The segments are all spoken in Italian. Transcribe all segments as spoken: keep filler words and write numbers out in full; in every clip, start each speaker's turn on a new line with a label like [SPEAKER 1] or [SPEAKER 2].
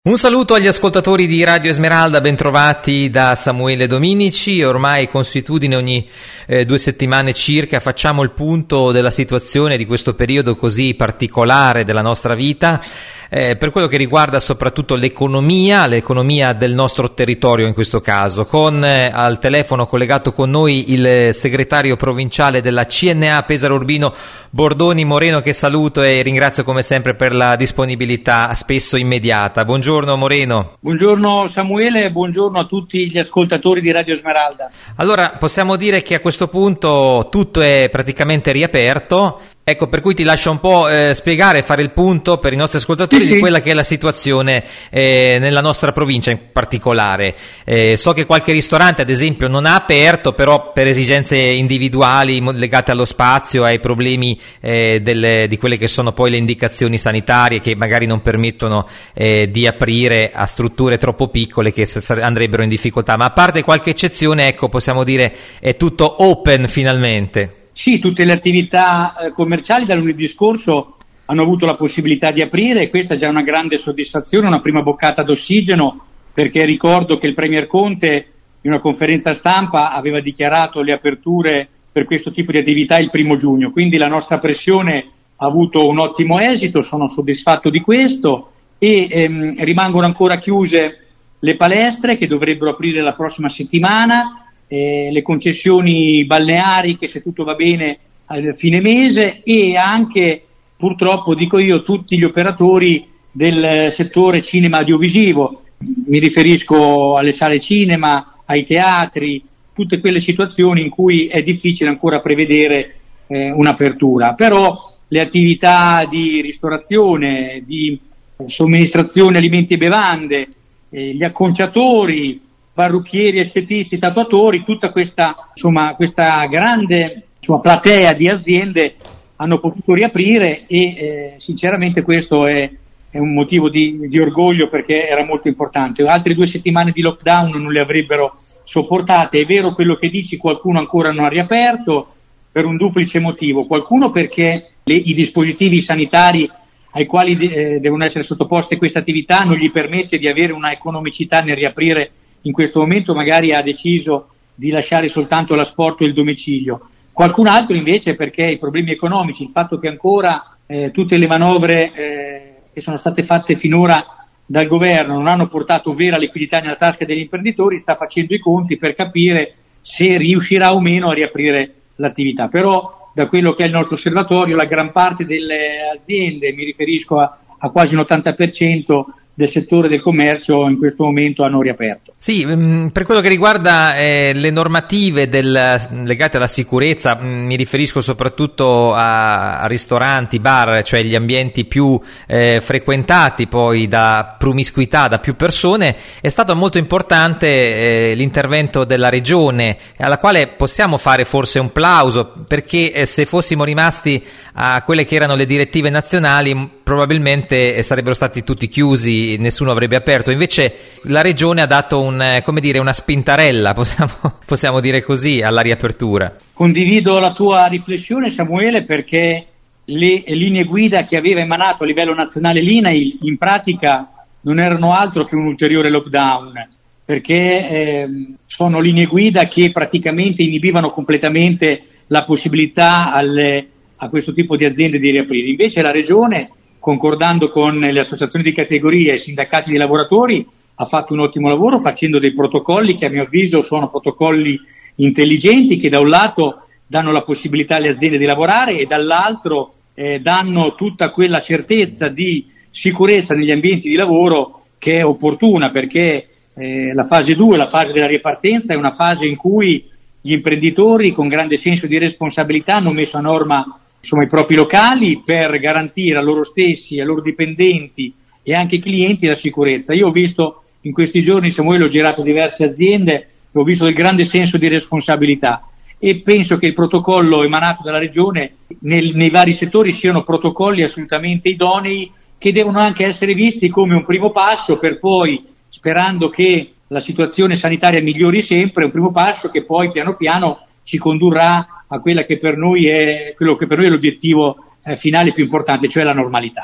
[SPEAKER 1] Un saluto agli ascoltatori di Radio Esmeralda, bentrovati da Samuele Dominici. Ormai consuetudine, ogni eh, due settimane circa facciamo il punto della situazione di questo periodo così particolare della nostra vita, eh, per quello che riguarda soprattutto l'economia, l'economia del nostro territorio in questo caso. Con eh, al telefono collegato con noi il segretario provinciale della C N A Pesaro Urbino, Bordoni Moreno, che saluto e ringrazio come sempre per la disponibilità spesso immediata. Buongiorno. Buongiorno Moreno.
[SPEAKER 2] Buongiorno Samuele e buongiorno a tutti gli ascoltatori di Radio Esmeralda.
[SPEAKER 1] Allora, possiamo dire che a questo punto tutto è praticamente riaperto, ecco, per cui ti lascio un po' eh, spiegare, fare il punto per i nostri ascoltatori sì, di quella che è la situazione eh, nella nostra provincia in particolare. Eh, so che qualche ristorante ad esempio non ha aperto, però per esigenze individuali legate allo spazio, ai problemi eh, delle, di quelle che sono poi le indicazioni sanitarie che magari non permettono eh, di aprire a strutture troppo piccole che andrebbero in difficoltà, ma a parte qualche eccezione, ecco, possiamo dire è tutto open finalmente.
[SPEAKER 2] Sì, tutte le attività eh, commerciali da lunedì scorso hanno avuto la possibilità di aprire e questa è già una grande soddisfazione, una prima boccata d'ossigeno, perché ricordo che il Premier Conte in una conferenza stampa aveva dichiarato le aperture per questo tipo di attività il primo giugno, quindi la nostra pressione ha avuto un ottimo esito, sono soddisfatto di questo e ehm, rimangono ancora chiuse le palestre che dovrebbero aprire la prossima settimana, Eh, le concessioni balneari che se tutto va bene al fine mese e anche purtroppo dico io tutti gli operatori del settore cinema audiovisivo, mi riferisco alle sale cinema, ai teatri, tutte quelle situazioni in cui è difficile ancora prevedere eh, un'apertura, però le attività di ristorazione, di somministrazione alimenti e bevande, eh, gli acconciatori, parrucchieri, estetisti, tatuatori, tutta questa, insomma, questa grande, insomma, platea di aziende hanno potuto riaprire e eh, sinceramente questo è, è un motivo di, di orgoglio perché era molto importante. Altre due settimane di lockdown non le avrebbero sopportate. È vero quello che dici, qualcuno ancora non ha riaperto per un duplice motivo, qualcuno perché le, i dispositivi sanitari ai quali de, eh, devono essere sottoposte queste attività non gli permette di avere una economicità nel riaprire. In questo momento magari ha deciso di lasciare soltanto l'asporto e il domicilio. Qualcun altro invece perché i problemi economici, il fatto che ancora eh, tutte le manovre eh, che sono state fatte finora dal governo non hanno portato vera liquidità nella tasca degli imprenditori, sta facendo i conti per capire se riuscirà o meno a riaprire l'attività. Però da quello che è il nostro osservatorio la gran parte delle aziende, mi riferisco a, a quasi un ottanta per cento del settore del commercio in questo momento hanno riaperto.
[SPEAKER 1] Sì, mh, per quello che riguarda eh, le normative del, legate alla sicurezza, mh, mi riferisco soprattutto a, a ristoranti, bar, cioè gli ambienti più eh, frequentati poi da promiscuità, da più persone, è stato molto importante eh, l'intervento della Regione, alla quale possiamo fare forse un plauso, perché eh, se fossimo rimasti a quelle che erano le direttive nazionali probabilmente eh, sarebbero stati tutti chiusi, nessuno avrebbe aperto. Invece la Regione ha dato un, come dire, una spintarella, possiamo, possiamo dire così, alla riapertura.
[SPEAKER 2] Condivido la tua riflessione, Samuele, perché le linee guida che aveva emanato a livello nazionale l'I N A I in pratica non erano altro che un ulteriore lockdown, perché eh, sono linee guida che praticamente inibivano completamente la possibilità alle, a questo tipo di aziende di riaprire. Invece la Regione, concordando con le associazioni di categoria e i sindacati di lavoratori, ha fatto un ottimo lavoro facendo dei protocolli che a mio avviso sono protocolli intelligenti che da un lato danno la possibilità alle aziende di lavorare e dall'altro eh, danno tutta quella certezza di sicurezza negli ambienti di lavoro che è opportuna, perché eh, la fase due, la fase della ripartenza, è una fase in cui gli imprenditori con grande senso di responsabilità hanno messo a norma insomma i propri locali per garantire a loro stessi, ai loro dipendenti e anche ai clienti la sicurezza. Io ho visto in questi giorni, Samuele, ho girato diverse aziende e ho visto del grande senso di responsabilità e penso che il protocollo emanato dalla Regione nel, nei vari settori siano protocolli assolutamente idonei che devono anche essere visti come un primo passo per poi, sperando che la situazione sanitaria migliori sempre, un primo passo che poi piano piano ci condurrà a quella che per noi è quello che per noi è l'obiettivo eh, finale più importante, cioè la normalità.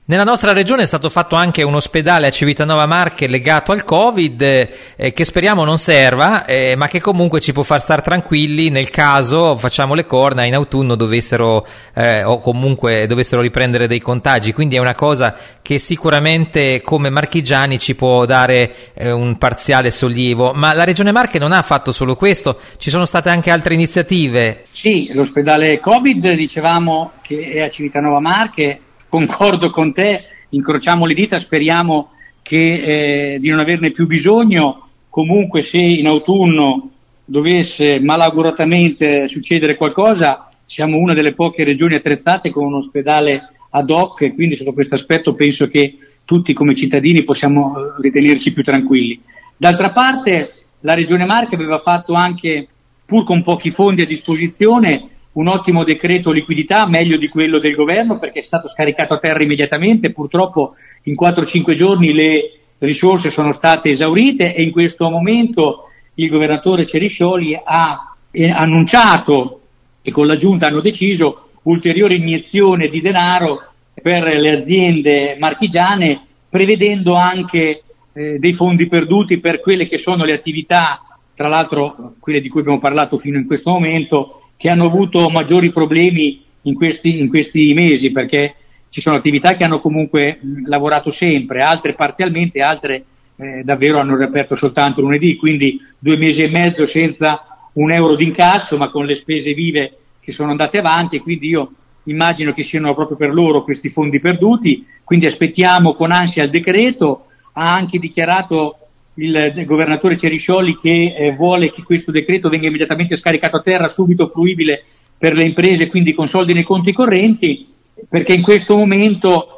[SPEAKER 1] Nella nostra regione è stato fatto anche un ospedale a Civitanova Marche legato al Covid, eh, che speriamo non serva, eh, ma che comunque ci può far star tranquilli nel caso, facciamo le corna, in autunno dovessero eh, o comunque dovessero riprendere dei contagi. Quindi è una cosa che sicuramente come marchigiani ci può dare eh, un parziale sollievo. Ma la Regione Marche non ha fatto solo questo, ci sono state anche altre iniziative.
[SPEAKER 2] Sì, l'ospedale Covid dicevamo che è a Civitanova Marche. Concordo con te, incrociamo le dita, speriamo che eh, di non averne più bisogno. Comunque se in autunno dovesse malauguratamente succedere qualcosa, siamo una delle poche regioni attrezzate con un ospedale ad hoc, e quindi sotto questo aspetto penso che tutti come cittadini possiamo ritenerci più tranquilli. D'altra parte la Regione Marche aveva fatto anche, pur con pochi fondi a disposizione, un ottimo decreto liquidità, meglio di quello del governo, perché è stato scaricato a terra immediatamente. Purtroppo in quattro cinque giorni le risorse sono state esaurite e in questo momento il governatore Ceriscioli ha eh, annunciato, e con la Giunta hanno deciso, ulteriore iniezione di denaro per le aziende marchigiane, prevedendo anche eh, dei fondi perduti per quelle che sono le attività, tra l'altro quelle di cui abbiamo parlato fino in questo momento, che hanno avuto maggiori problemi in questi, in questi mesi, perché ci sono attività che hanno comunque mh, lavorato sempre, altre parzialmente, altre eh, davvero hanno riaperto soltanto lunedì, quindi due mesi e mezzo senza un euro di incasso, ma con le spese vive che sono andate avanti, e quindi io immagino che siano proprio per loro questi fondi perduti. Quindi aspettiamo con ansia il decreto. Ha anche dichiarato il governatore Ceriscioli che eh, vuole che questo decreto venga immediatamente scaricato a terra, subito fruibile per le imprese, quindi con soldi nei conti correnti, perché in questo momento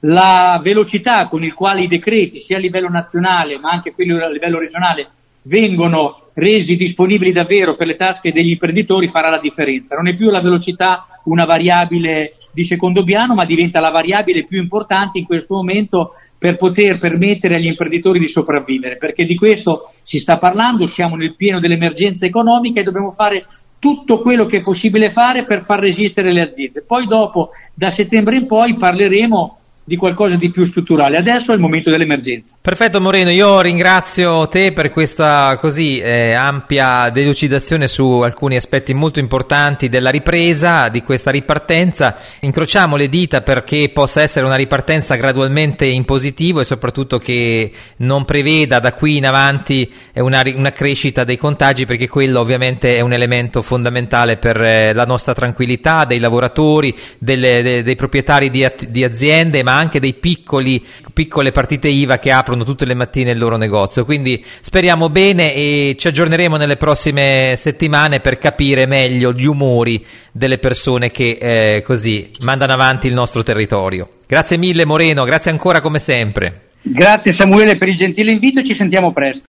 [SPEAKER 2] la velocità con il quale i decreti, sia a livello nazionale ma anche quelli a livello regionale, vengono resi disponibili davvero per le tasche degli imprenditori farà la differenza. Non è più la velocità una variabile di secondo piano, ma diventa la variabile più importante in questo momento per poter permettere agli imprenditori di sopravvivere, perché di questo si sta parlando, siamo nel pieno dell'emergenza economica e dobbiamo fare tutto quello che è possibile fare per far resistere le aziende. Poi dopo, da settembre in poi, parleremo di qualcosa di più strutturale. Adesso è il momento dell'emergenza.
[SPEAKER 1] Perfetto Moreno, io ringrazio te per questa così eh, ampia delucidazione su alcuni aspetti molto importanti della ripresa, di questa ripartenza. Incrociamo le dita perché possa essere una ripartenza gradualmente in positivo e soprattutto che non preveda da qui in avanti una, una crescita dei contagi, perché quello ovviamente è un elemento fondamentale per eh, la nostra tranquillità, dei lavoratori, delle, de, dei proprietari di, di aziende, ma anche dei piccoli piccole partite I V A che aprono tutte le mattine il loro negozio. Quindi speriamo bene e ci aggiorneremo nelle prossime settimane per capire meglio gli umori delle persone che eh, così mandano avanti il nostro territorio. Grazie mille Moreno, grazie ancora come sempre.
[SPEAKER 2] Grazie Samuele per il gentile invito, ci sentiamo presto.